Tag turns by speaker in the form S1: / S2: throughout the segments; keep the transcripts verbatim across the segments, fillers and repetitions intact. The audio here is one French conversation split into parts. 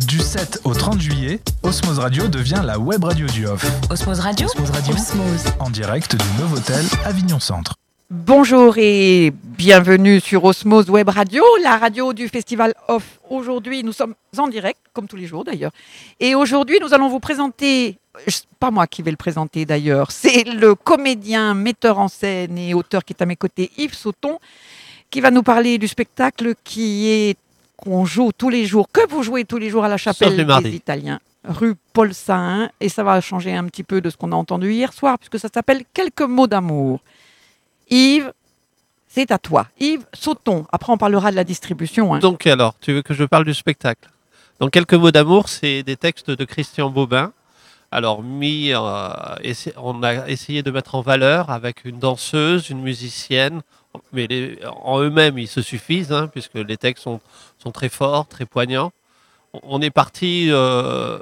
S1: Du sept au trente juillet, Osmose Radio devient la web radio du Off.
S2: Osmose Radio.
S1: Osmose Radio.
S2: Osmose.
S1: En direct du Novotel Avignon Centre.
S3: Bonjour et bienvenue sur Osmose Web Radio, la radio du Festival Off. Aujourd'hui, nous sommes en direct, comme tous les jours d'ailleurs. Et aujourd'hui, nous allons vous présenter, pas moi qui vais le présenter d'ailleurs, c'est le comédien, metteur en scène et auteur qui est à mes côtés, Yves Sauton, qui va nous parler du spectacle qui est qu'on joue tous les jours, que vous jouez tous les jours à la Chapelle des Italiens, rue Paul Saint. Et ça va changer un petit peu de ce qu'on a entendu hier soir, puisque ça s'appelle Quelques mots d'amour. Yves, c'est à toi. Yves Sauton. Après, on parlera de la distribution. Hein.
S4: Donc, alors, tu veux que je parle du spectacle? Donc, Quelques mots d'amour, c'est des textes de Christian Bobin. Alors, mis, euh, essa- on a essayé de mettre en valeur avec une danseuse, une musicienne, mais les, en eux-mêmes, ils se suffisent, hein, puisque les textes sont, sont très forts, très poignants. On est parti euh,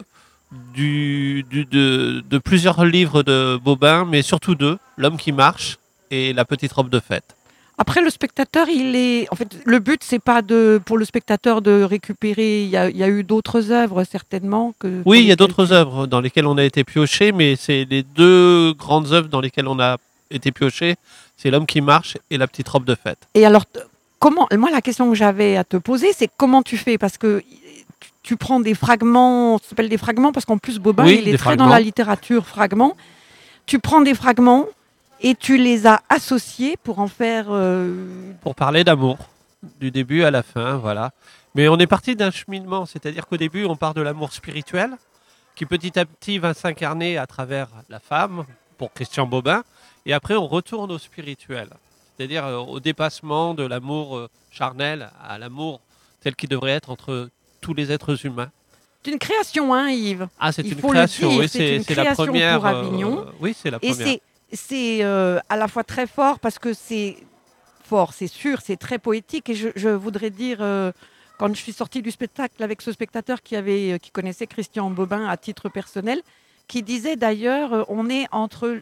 S4: du, du, de, de plusieurs livres de Bobin, mais surtout deux, L'homme qui marche et La petite robe de fête.
S3: Après, le spectateur, il est. En fait, le but, c'est pas de pour le spectateur de récupérer. Il y a, il y a eu d'autres œuvres certainement que.
S4: Oui, il y a d'autres œuvres dans lesquelles on a été pioché, mais c'est les deux grandes œuvres dans lesquelles on a été pioché, c'est L'homme qui marche et La petite robe de fête.
S3: Et alors, t- comment moi, la question que j'avais à te poser, c'est comment tu fais, parce que tu, tu prends des fragments, ça s'appelle des fragments, parce qu'en plus Bobin,
S4: Oui,
S3: il est
S4: des
S3: très
S4: fragments.
S3: dans la littérature fragments. Tu prends des fragments et tu les as associés pour en faire. euh,
S4: Pour parler d'amour, du début à la fin, voilà. Mais on est parti d'un cheminement, c'est-à-dire qu'au début, on part de l'amour spirituel, qui petit à petit va s'incarner à travers la femme, pour Christian Bobin, et après on retourne au spirituel, c'est-à-dire euh, au dépassement de l'amour euh, charnel à l'amour tel qu'il devrait être entre tous les êtres humains.
S3: C'est une création, hein, Yves.
S4: Ah, c'est
S3: Il
S4: une
S3: faut le
S4: création,
S3: dire,
S4: oui,
S3: c'est
S4: c'est,
S3: une
S4: c'est la
S3: création
S4: première.
S3: pour Avignon.
S4: euh, oui, c'est la
S3: Et
S4: première.
S3: c'est, c'est euh, à la fois très fort parce que c'est fort, c'est sûr, c'est très poétique. Et je, je voudrais dire, euh, quand je suis sortie du spectacle avec ce spectateur qui, avait, euh, qui connaissait Christian Bobin à titre personnel, qui disait d'ailleurs, euh, on est entre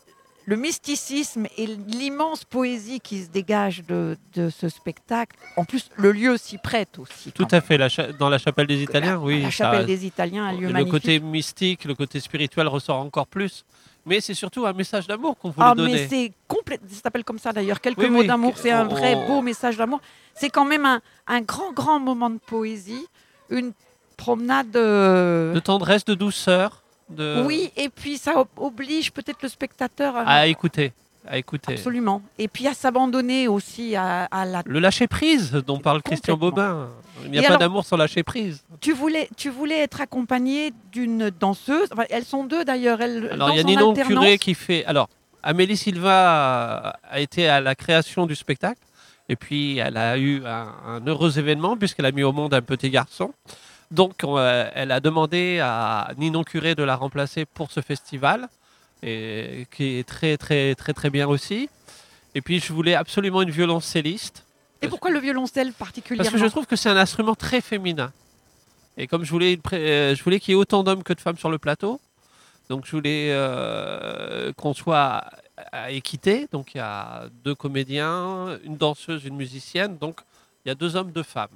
S3: le mysticisme et l'immense poésie qui se dégage de, de ce spectacle. En plus, le lieu s'y prête aussi.
S4: Tout à fait, la cha- dans la chapelle des Italiens,
S3: La,
S4: oui.
S3: la
S4: ça-
S3: Chapelle des Italiens, un lieu
S4: le
S3: magnifique.
S4: côté mystique, le côté spirituel ressort encore plus. Mais c'est surtout un message d'amour qu'on voulait
S3: Ah,
S4: donner.
S3: mais c'est complet. Ça s'appelle comme ça d'ailleurs. Quelques
S4: Oui,
S3: mots
S4: oui,
S3: d'amour, c'est un
S4: on-
S3: vrai
S4: on-
S3: beau message d'amour. C'est quand même un, un grand, grand moment de poésie, une promenade. euh,
S4: De tendresse, de douceur, de...
S3: Oui, et puis ça ob- oblige peut-être le spectateur à.
S4: à écouter. À écouter.
S3: Absolument. Et puis à s'abandonner aussi à, à la.
S4: Le lâcher-prise dont parle Christian
S3: Complètement.
S4: Bobin. Il n'y a
S3: Et
S4: pas
S3: alors-
S4: d'amour sans lâcher-prise.
S3: Tu voulais, tu voulais être accompagné d'une danseuse. Enfin, elles sont deux d'ailleurs. Elles
S4: Alors, il y a
S3: dansent en
S4: Ninon
S3: alternance.
S4: Curé qui fait... Alors, Amélie Silva a, a été à la création du spectacle. Et puis, elle a eu un, un heureux événement puisqu'elle a mis au monde un petit garçon. Donc, on, euh, elle a demandé à Ninon Curé de la remplacer pour ce festival, et, qui est très, très, très, très bien aussi. Et puis, je voulais absolument une violoncelliste.
S3: Et pourquoi le violoncelle particulièrement?
S4: Parce que je trouve que c'est un instrument très féminin. Et comme je voulais, une pré- euh, je voulais qu'il y ait autant d'hommes que de femmes sur le plateau, donc je voulais euh, qu'on soit à, à équité. Donc il y a deux comédiens, une danseuse, une musicienne. Donc il y a deux hommes, deux femmes.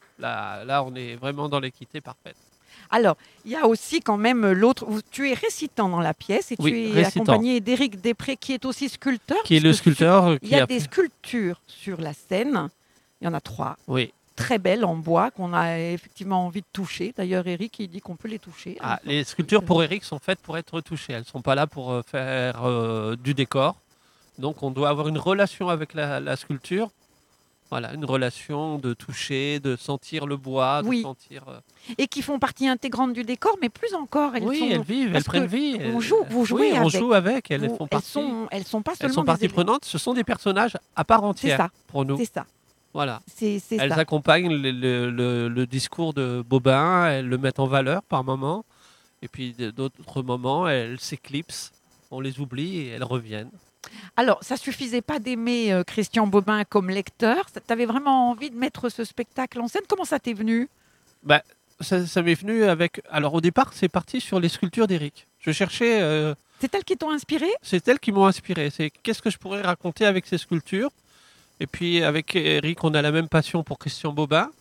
S4: Là, là on est vraiment dans l'équité parfaite.
S3: Alors, il y a aussi quand même l'autre. Tu es récitant dans la pièce et
S4: Oui,
S3: tu es
S4: récitant.
S3: accompagné d'Éric Després qui est aussi sculpteur.
S4: Qui est le
S3: puisque
S4: sculpteur
S3: Il
S4: qui
S3: y a
S4: a
S3: des
S4: fait-
S3: sculptures sur la scène. Il y en a trois,
S4: Oui.
S3: très belles en bois qu'on a effectivement envie de toucher. D'ailleurs, Éric, il dit qu'on peut les toucher.
S4: Ah, les sculptures pour Eric sont faites pour être touchées. Elles ne sont pas là pour euh, faire euh, du décor. Donc on doit avoir une relation avec la, la sculpture. Voilà, une relation de toucher, de sentir le bois,
S3: Oui.
S4: de sentir... euh,
S3: Et qui font partie intégrante du décor, mais plus encore. Elles
S4: oui,
S3: sont...
S4: elles vivent, elles
S3: parce
S4: prennent
S3: que
S4: vie.
S3: on
S4: elles-
S3: joue- vous jouez
S4: oui, on
S3: avec.
S4: joue avec, elles
S3: Vous-
S4: font
S3: elles
S4: partie.
S3: sont, elles sont pas
S4: Elles
S3: seulement
S4: sont
S3: des
S4: partie
S3: élèves.
S4: prenante, ce sont des personnages à part
S3: C'est
S4: entière
S3: ça,
S4: pour nous.
S3: c'est ça.
S4: Voilà.
S3: C'est, c'est
S4: Elles
S3: ça.
S4: accompagnent le, le- le- le discours de Bobin, elles le mettent en valeur par moments, et puis d- d'autres moments, elles s'éclipsent, on les oublie et elles reviennent.
S3: Alors, ça suffisait pas d'aimer euh, Christian Bobin comme lecteur. Tu avais vraiment envie de mettre ce spectacle en scène. Comment ça t'est venu?
S4: Bah, ça, ça m'est venu avec... Alors au départ, c'est parti sur les sculptures d'Éric. Je cherchais... euh,
S3: C'est elles qui t'ont inspiré?
S4: C'est elles qui m'ont inspiré. C'est qu'est-ce que je pourrais raconter avec ces sculptures. Et puis avec Eric, on a la même passion pour Christian Bobin.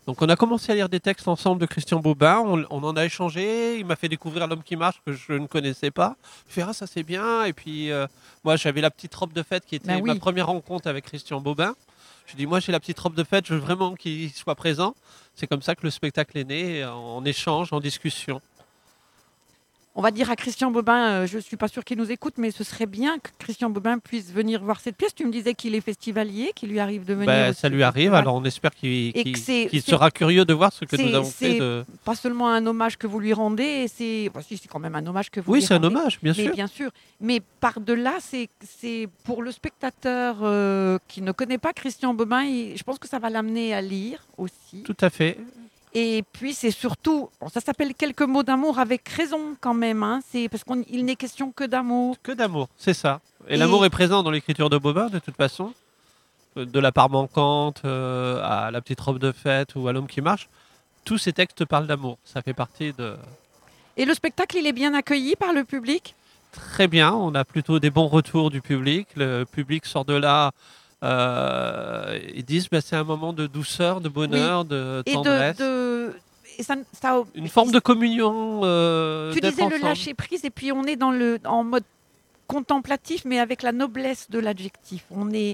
S4: Donc on a commencé à lire des textes ensemble de Christian Bobin, on, on en a échangé, il m'a fait découvrir L'homme qui marche que je ne connaissais pas. Je fais ah ça c'est bien, et puis euh, moi j'avais la petite robe de fête qui était
S3: Ben oui.
S4: ma première rencontre avec Christian Bobin. Je dis moi j'ai la petite robe de fête, je veux vraiment qu'il soit présent. C'est comme ça que le spectacle est né, en échange, en discussion.
S3: On va dire à Christian Bobin, euh, je ne suis pas sûre qu'il nous écoute, mais ce serait bien que Christian Bobin puisse venir voir cette pièce. Tu me disais qu'il est festivalier, qu'il lui arrive de venir.
S4: Ben,
S3: aussi
S4: ça lui
S3: au
S4: arrive,
S3: festival.
S4: alors on espère qu'il
S3: Et
S4: qu'il-
S3: que c'est-
S4: qu'il
S3: c'est-
S4: sera curieux de voir ce que
S3: c'est-
S4: nous avons
S3: c'est
S4: fait. De...
S3: Pas seulement un hommage que vous lui rendez, c'est bah, si, c'est quand même un hommage que vous
S4: Oui,
S3: lui
S4: c'est un
S3: rendez.
S4: hommage, bien
S3: Mais
S4: sûr.
S3: bien sûr. Mais par-delà, c'est, c'est pour le spectateur euh, qui ne connaît pas Christian Bobin, il- je pense que ça va l'amener à lire aussi.
S4: Tout à fait.
S3: Et puis c'est surtout, bon, ça s'appelle Quelques mots d'amour avec raison quand même, hein, c'est parce qu'il n'est question que d'amour.
S4: Que d'amour, c'est ça. Et,
S3: Et-
S4: l'amour est présent dans l'écriture de Bobin, de toute façon. Euh, De la part manquante euh, à la petite robe de fête ou à l'homme qui marche. Tous ces textes parlent d'amour. Ça fait partie de...
S3: Et le spectacle, il est bien accueilli par le public.
S4: Très bien, on a plutôt des bons retours du public. Le public sort de là, euh, ils disent bah, c'est un moment de douceur, de bonheur, de
S3: Et
S4: tendresse.
S3: de, de et ça, ça-
S4: Une forme de communion. Euh,
S3: Tu
S4: d'être
S3: disais le
S4: ensemble.
S3: lâcher prise, et puis on est dans le en mode contemplatif, mais avec la noblesse de l'adjectif. On est,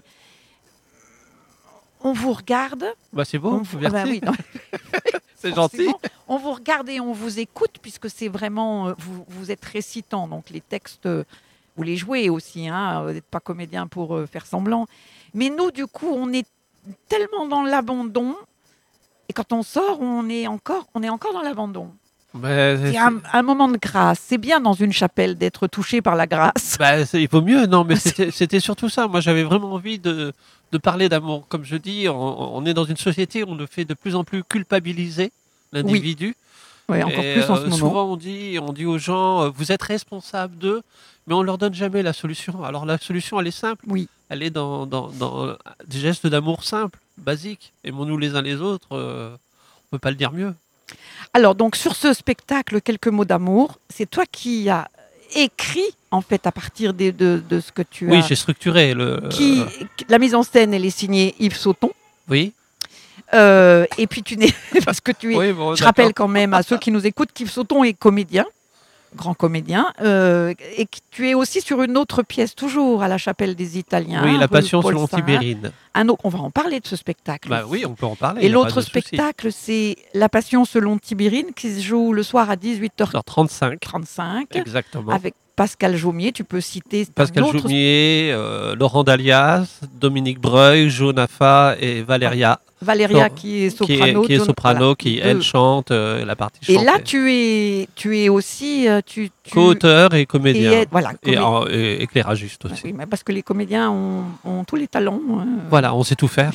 S3: on vous regarde.
S4: Bah, c'est beau,
S3: on vous, ah
S4: merci.
S3: bah oui, non,
S4: C'est gentil.
S3: forcément, on vous regarde et on vous écoute, puisque c'est vraiment euh, vous, vous êtes récitant, donc les textes euh, vous les jouez aussi. Hein, vous n'êtes pas comédien pour euh, faire semblant. Mais nous, du coup, on est tellement dans l'abandon. Et quand on sort, on est encore, on est encore dans l'abandon.
S4: Bah, c'est-
S3: C'est un, un moment de grâce. C'est bien dans une chapelle d'être touché par la grâce.
S4: Bah, c'est- il vaut mieux, non, mais c'était c'était surtout ça. Moi, j'avais vraiment envie de, de parler d'amour. Comme je dis, on, on est dans une société où on le fait de plus en plus culpabiliser l'individu.
S3: Oui, encore
S4: Et,
S3: plus en
S4: euh,
S3: ce moment.
S4: Souvent, on dit, on dit aux gens, euh, vous êtes responsables d'eux, mais on leur donne jamais la solution. Alors, la solution, elle est simple.
S3: Oui.
S4: Elle est dans, dans, dans des gestes d'amour simples, basiques. Aimons-nous les uns les autres. euh, on peut pas le dire mieux.
S3: Alors, donc, sur ce spectacle, Quelques mots d'amour, c'est toi qui as écrit, en fait, à partir de, de, de ce que tu
S4: Oui,
S3: as.
S4: j'ai structuré le.
S3: Qui,
S4: euh,
S3: la mise en scène, elle est signée Yves Sauton.
S4: oui.
S3: Euh, et puis, tu n'es. Parce que tu es.
S4: Oui, bon,
S3: Je
S4: d'accord.
S3: rappelle quand même à ceux qui nous écoutent qu'Yves Sauton est comédien, grand comédien, euh, et que tu es aussi sur une autre pièce, toujours à la Chapelle des Italiens.
S4: Oui, la
S3: rue
S4: passion
S3: Paul
S4: selon
S3: Sarrat.
S4: Tibérine.
S3: Un autre, on va en parler de ce spectacle.
S4: Bah
S3: aussi.
S4: oui, on peut en parler.
S3: Et
S4: y a pas
S3: l'autre
S4: de souci.
S3: spectacle, c'est La Passion selon Tibérine, qui se joue le soir à dix-huit heures
S4: trente-cinq.
S3: trente-cinq,
S4: Exactement.
S3: avec Pascal Jaumier. Tu peux citer c'est un
S4: Pascal
S3: autre-
S4: Joumier, euh, Laurent Dalias, Dominique Breuil, Jonafa et Valéria,
S3: Valéria,
S4: Non,
S3: qui est
S4: qui
S3: soprano.
S4: est, qui est
S3: John-
S4: soprano,
S3: voilà,
S4: qui
S3: deux.
S4: elle chante euh, la partie
S3: Et
S4: chantée.
S3: là, tu es, tu es aussi. euh, Tu, tu-
S4: Co-auteur et comédien.
S3: et, voilà,
S4: Et,
S3: comé-
S4: en- et éclairagiste aussi.
S3: Oui, mais parce que les comédiens ont, ont tous les talents. hein.
S4: Voilà, on sait tout faire.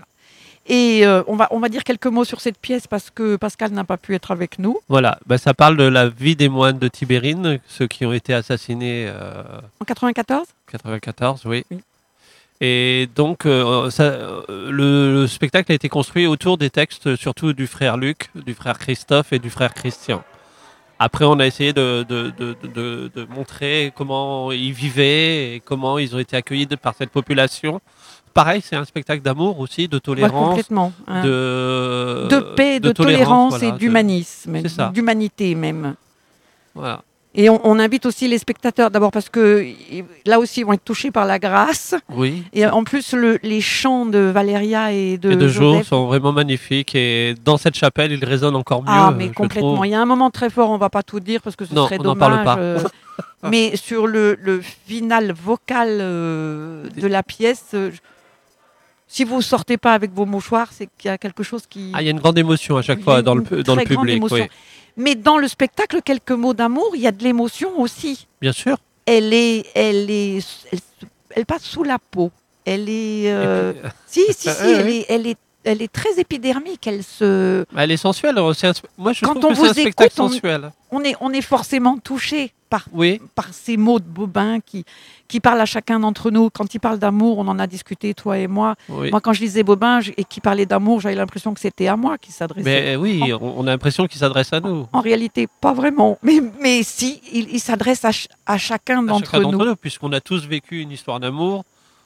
S3: Et euh, on, va, on va dire quelques mots sur cette pièce parce que Pascal n'a pas pu être avec nous.
S4: Voilà, bah, ça parle de la vie des moines de Tibérine, ceux qui ont été assassinés euh,
S3: En quatre-vingt-quatorze
S4: en quatre-vingt-quatorze, oui.
S3: Oui.
S4: Et donc, euh, ça, euh, le, le spectacle a été construit autour des textes, surtout du frère Luc, du frère Christophe et du frère Christian. Après, on a essayé de, de, de, de, de montrer comment ils vivaient et comment ils ont été accueillis de- par cette population. Pareil, c'est un spectacle d'amour aussi, de
S3: Ouais,
S4: tolérance,
S3: complètement. hein.
S4: de,
S3: de paix, de, tolérance,
S4: voilà,
S3: et
S4: de-
S3: d'humanisme,
S4: c'est ça.
S3: d'humanité même.
S4: Voilà.
S3: Et on, on invite aussi les spectateurs, d'abord parce que y- là aussi ils vont être touchés par la grâce.
S4: Oui.
S3: Et en plus, le- les chants de Valéria et de,
S4: Et de jour
S3: Joseph.
S4: sont vraiment magnifiques et dans cette chapelle, ils résonnent encore mieux.
S3: Ah,
S4: euh,
S3: mais
S4: je
S3: complètement.
S4: trouve.
S3: Il y a un moment très fort, on va pas tout dire parce que ce
S4: Non,
S3: serait
S4: on n'en
S3: dommage.
S4: parle pas.
S3: euh, mais sur le, le final vocal euh, de la pièce, euh, je- si vous sortez pas avec vos mouchoirs, c'est qu'il y a quelque chose qui.
S4: Ah, il y a une grande émotion à chaque
S3: Il y a
S4: fois
S3: une
S4: dans le, dans le
S3: très grande
S4: public.
S3: émotion.
S4: Oui.
S3: Mais dans le spectacle, quelques mots d'amour, il y a de l'émotion aussi.
S4: Bien sûr.
S3: Elle est, elle est, elle, se- elle passe sous la peau. Elle est, euh,
S4: Et puis, euh,
S3: si, si, si,
S4: Ouais,
S3: elle
S4: ouais.
S3: est, elle est, elle est très épidermique. Elle se,
S4: bah, elle est sensuelle. alors, c'est un sp- moi, je
S3: Quand
S4: trouve
S3: on
S4: que c'est
S3: vous
S4: un spectacle
S3: écoute, on-
S4: sensuel.
S3: on est, on est forcément touché par,
S4: Oui.
S3: par ces mots de Bobin qui, qui parlent à chacun d'entre nous. Quand il parle d'amour, on en a discuté toi et moi.
S4: oui.
S3: Moi, quand je lisais Bobin je- et qui parlait d'amour, j'avais l'impression que c'était à moi qui s'adressait.
S4: Mais oui, on, on a l'impression qu'il s'adresse à nous.
S3: En réalité, pas vraiment. Mais, mais si, il, il s'adresse à, ch- à chacun
S4: À
S3: d'entre
S4: chacun
S3: nous.
S4: d'entre nous, puisqu'on a tous vécu une histoire d'amour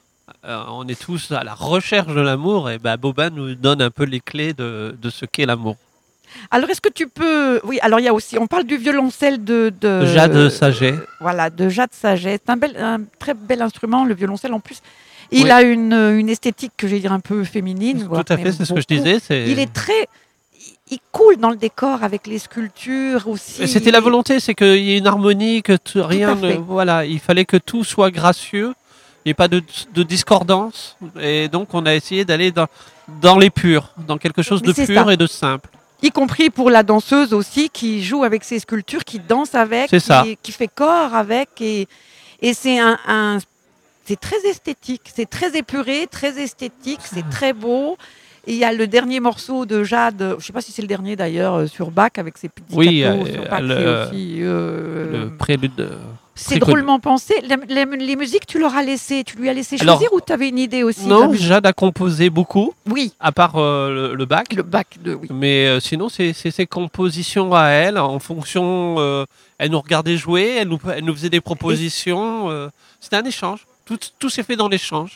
S4: euh, on est tous à la recherche de l'amour, et ben Bobin nous donne un peu les clés de, de ce qu'est l'amour.
S3: Alors, est-ce que tu peux... Oui, alors il y a aussi... On parle du violoncelle de... de
S4: Jade Saget.
S3: euh, voilà, de Jade Saget. C'est un, bel, un très bel instrument, le violoncelle en plus. Il
S4: Oui.
S3: a une, une esthétique que je vais dire un peu féminine. voire
S4: Tout à fait,
S3: même
S4: c'est ce que je
S3: beaucoup.
S4: disais. C'est...
S3: Il est très... Il coule dans le décor avec les sculptures aussi.
S4: Et C'était la volonté, c'est qu'il y ait une harmonie, que t- rien
S3: à fait.
S4: ne... Voilà, il fallait que tout soit gracieux, il n'y ait pas de, de discordance. Et donc, on a essayé d'aller dans, dans les purs, dans quelque chose
S3: Mais
S4: de
S3: c'est
S4: pur
S3: ça.
S4: et de simple.
S3: Y compris pour la danseuse aussi, qui joue avec ses sculptures, qui danse avec,
S4: C'est ça.
S3: qui, qui fait corps avec. Et, et c'est un, un- c'est très esthétique, c'est très épuré, très esthétique, c'est très beau. Et il y a le dernier morceau de Jade, je ne sais pas si c'est le dernier d'ailleurs, euh, sur Bach, avec ses petits
S4: Oui,
S3: cathos
S4: euh,
S3: sur Bach,
S4: le-
S3: c'est aussi... euh,
S4: Le prélude. euh,
S3: c'est
S4: très connu.
S3: drôlement pensé. Les, les- les musiques, tu leur as laissé, tu lui as laissé
S4: Alors,
S3: choisir ou tu avais une idée aussi de la
S4: Non,
S3: musique
S4: Jade a composé beaucoup,
S3: Oui,
S4: à part euh, le, le bac.
S3: le Bach de... Oui.
S4: Mais euh, sinon, c'est c'est ses compositions à elle, en fonction. euh, elle nous regardait jouer, elle nous, elle nous faisait des propositions. euh, C'était un échange. Tout, tout s'est fait dans l'échange.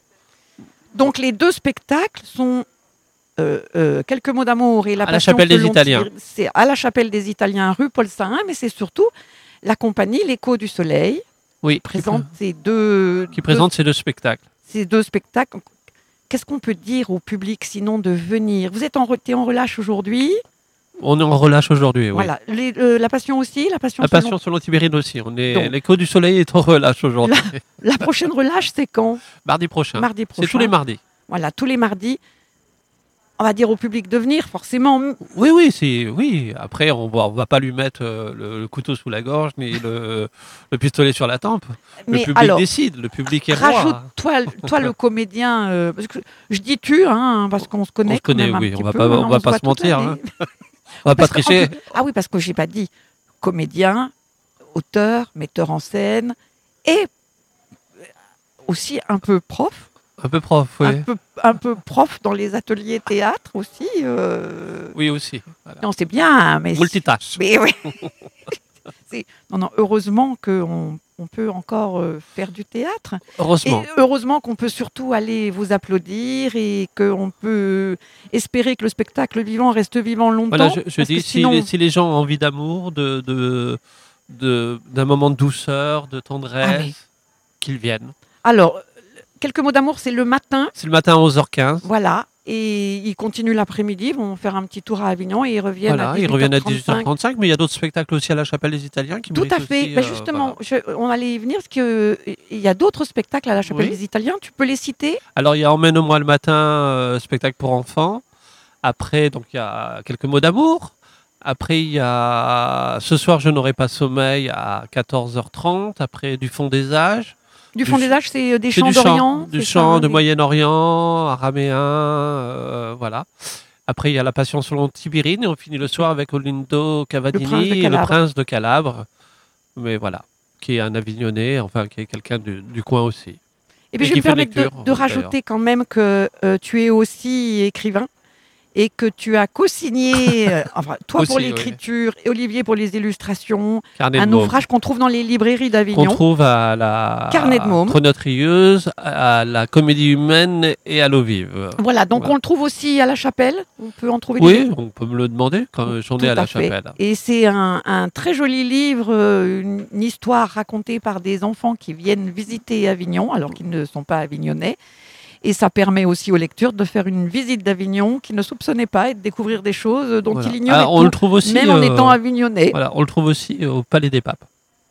S3: Donc les deux spectacles sont euh, euh, Quelques mots d'amour et La
S4: À la
S3: Passion
S4: Chapelle des
S3: selon
S4: Italiens.
S3: Thierry- C'est à la Chapelle des Italiens, rue Paul Saint, mais c'est surtout la compagnie L'Écho du Soleil
S4: Oui,
S3: qui présente ces deux,
S4: qui présente ces deux spectacles.
S3: deux- ces deux spectacles. Qu'est-ce qu'on peut dire au public sinon de venir? Vous êtes en, re- t'es en relâche aujourd'hui.
S4: On est en relâche aujourd'hui, oui.
S3: Voilà. Les- euh, la Passion aussi, la Passion.
S4: La
S3: selon-
S4: Passion selon Tibérine aussi. On est
S3: Donc.
S4: l'écho du soleil est en relâche aujourd'hui.
S3: La prochaine relâche, c'est quand?
S4: Mardi prochain.
S3: Mardi prochain.
S4: C'est tous les mardis.
S3: Voilà, tous les mardis. On va dire au public de venir, forcément.
S4: Oui, oui, c'est oui. Après, on va, on va pas lui mettre euh, le, le couteau sous la gorge ni le, le pistolet sur la tempe.
S3: Mais
S4: le public
S3: alors,
S4: décide. Le public est roi.
S3: rajoute toi, toi le comédien. euh, parce que je dis tu, hein, parce qu'on se connaît.
S4: On se connaît,
S3: quand même un
S4: oui,
S3: petit
S4: on va
S3: peu,
S4: pas-
S3: hein,
S4: on va
S3: se
S4: pas
S3: voit
S4: se
S3: toute
S4: mentir,
S3: l'année.
S4: On va pas
S3: Parce que-
S4: tricher.
S3: en plus- ah oui, parce que j'ai pas dit comédien, auteur, metteur en scène et aussi un peu prof.
S4: Un peu prof, oui.
S3: Un, peu, un peu prof dans les ateliers théâtre aussi. euh,
S4: Oui, aussi. Voilà.
S3: Non, c'est bien, mais...
S4: Multitâche.
S3: Mais oui. C'est- non, non, heureusement qu'on on peut encore euh, faire du théâtre.
S4: Heureusement.
S3: Et heureusement qu'on peut surtout aller vous applaudir et qu'on peut espérer que le spectacle vivant reste vivant longtemps.
S4: Voilà, je, je
S3: parce
S4: dis,
S3: que
S4: si,
S3: sinon-
S4: les, si les gens ont envie d'amour, de, de, de- d'un moment de douceur, de tendresse,
S3: Ah oui.
S4: qu'ils viennent.
S3: Alors, quelques mots d'amour, c'est le matin,
S4: C'est le matin à onze heures quinze.
S3: voilà. Et ils continuent l'après-midi, ils vont faire un petit tour à Avignon et ils reviennent
S4: Voilà,
S3: à
S4: ils reviennent à dix-huit
S3: dix-huit heures
S4: heures
S3: trente-cinq.
S4: trente-cinq, mais il y a d'autres spectacles aussi à la Chapelle des Italiens qui
S3: Tout
S4: méritent
S3: à fait.
S4: aussi,
S3: Ben
S4: euh,
S3: justement,
S4: voilà.
S3: je- on allait y venir parce qu'il y a d'autres spectacles à la Chapelle
S4: Oui.
S3: des Italiens. Tu peux les citer?
S4: Alors, il y a Emmène-moi le matin, euh, spectacle pour enfants. Après, donc, il y a Quelques mots d'amour. Après, il y a Ce soir, je n'aurai pas sommeil à quatorze heures trente. Après, Du fond des âges.
S3: Du
S4: Du
S3: fond
S4: ch-
S3: des âges, c'est euh, des
S4: C'est
S3: chants
S4: du
S3: d'Orient.
S4: chant, du
S3: c'est
S4: chant
S3: ça,
S4: de
S3: des-
S4: Moyen-Orient, araméen, euh, voilà. Après, il y a La Passion selon Tibérine et on finit le soir avec Olindo Cavadini
S3: Le Prince de
S4: et Le
S3: Calabre.
S4: Prince de Calabre. Mais voilà, qui est un Avignonnais, enfin qui est quelqu'un du, du coin aussi.
S3: Et puis
S4: Et
S3: je vais
S4: qui
S3: me
S4: fait
S3: permettre de,
S4: lecture,
S3: de rajouter quand même que euh, tu es aussi écrivain et que tu as co-signé, euh, enfin toi pour
S4: Aussi, oui.
S3: l'écriture et Olivier pour les illustrations,
S4: Carnet
S3: un
S4: de môme.
S3: ouvrage qu'on trouve dans les librairies
S4: Qu'on
S3: d'Avignon.
S4: trouve à la
S3: Carnet de môme.
S4: Chronotrieuse, à la Comédie Humaine et à l'Eau Vive.
S3: Voilà, donc
S4: Voilà.
S3: on le trouve aussi à la Chapelle. On peut en trouver des
S4: Oui,
S3: livres.
S4: on peut me le demander quand j'en
S3: Tout
S4: ai à la
S3: à fait.
S4: Chapelle.
S3: Et c'est un, un très joli livre, euh, une, une histoire racontée par des enfants qui viennent visiter Avignon alors qu'ils ne sont pas avignonnais. Et ça permet aussi aux lecteurs de faire une visite d'Avignon qu'ils ne soupçonnaient pas et de découvrir des choses dont
S4: Voilà.
S3: ils ignoraient
S4: Ah, on
S3: tout,
S4: le trouve aussi,
S3: même en
S4: euh,
S3: étant avignonnais.
S4: Voilà, on le trouve aussi au Palais des Papes,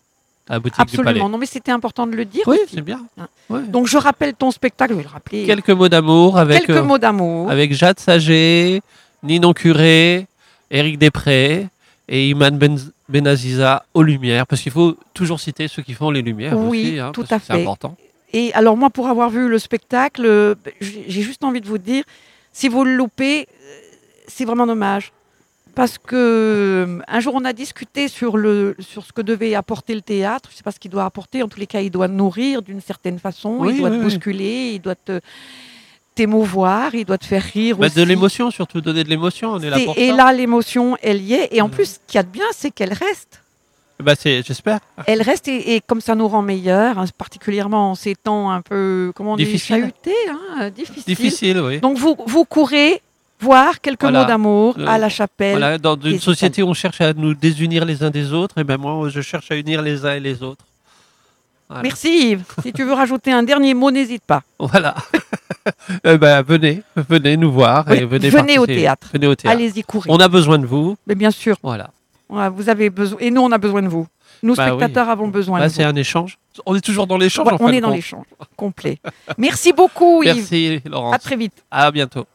S4: à la boutique du Palais.
S3: Absolument. Non, mais c'était important de le dire
S4: Oui,
S3: aussi.
S4: c'est bien.
S3: Hein.
S4: Ouais.
S3: Donc je rappelle ton spectacle, je vais le rappeler.
S4: Quelques mots d'amour avec,
S3: Quelques
S4: euh,
S3: mots d'amour.
S4: avec Jade Saget, Ninon Curé, Éric Després et Iman Ben- Benaziza aux Lumières, parce qu'il faut toujours citer ceux qui font les Lumières
S3: Oui,
S4: aussi, hein,
S3: tout
S4: parce
S3: à
S4: que c'est
S3: fait.
S4: important.
S3: Et alors moi, pour avoir vu le spectacle, euh, j'ai j'ai juste envie de vous dire, si vous le loupez, euh, c'est vraiment dommage. Parce que euh, un jour, on a discuté sur, le, sur ce que devait apporter le théâtre. Je ne sais pas ce qu'il doit apporter. En tous les cas, il doit nourrir d'une certaine façon.
S4: Oui,
S3: il doit
S4: oui,
S3: te
S4: oui.
S3: bousculer. Il doit te t'émouvoir. Il doit te faire rire
S4: Mettre
S3: aussi.
S4: de l'émotion, surtout donner de l'émotion, on est là
S3: C'est-
S4: pour
S3: et
S4: ça.
S3: là, l'émotion, elle y est. Et en
S4: Mm.
S3: plus, ce qu'il y a de bien, c'est qu'elle reste.
S4: Bah, c'est, j'espère.
S3: Elle reste et, et comme ça nous rend meilleurs, hein, particulièrement en ces temps un peu, comment on dit,
S4: Difficile.
S3: chahutés, hein, difficiles.
S4: Difficile, oui.
S3: Donc vous, vous courez voir quelques
S4: Voilà.
S3: mots d'amour
S4: Euh,
S3: à la chapelle.
S4: Voilà, dans une
S3: des
S4: société où on cherche à nous désunir les uns des autres, et ben moi, je cherche à unir les uns et les autres. Voilà.
S3: Merci Yves. Si tu veux rajouter un dernier mot, n'hésite pas.
S4: Voilà. Eh ben, venez, venez nous voir
S3: Oui,
S4: et venez,
S3: venez au
S4: participer.
S3: théâtre.
S4: Venez au théâtre.
S3: Allez-y, courez.
S4: On a besoin de vous.
S3: Mais bien sûr,
S4: Voilà.
S3: ouais, vous avez besoin. Et nous, on a besoin de vous. Nous,
S4: Bah
S3: spectateurs,
S4: oui.
S3: avons besoin
S4: Là,
S3: de
S4: c'est
S3: vous.
S4: un échange. On est toujours dans l'échange.
S3: Ouais,
S4: en fin
S3: on
S4: de
S3: est dans
S4: compte.
S3: l'échange complet. Merci beaucoup Yves.
S4: Merci, Laurence.
S3: À très vite.
S4: À bientôt.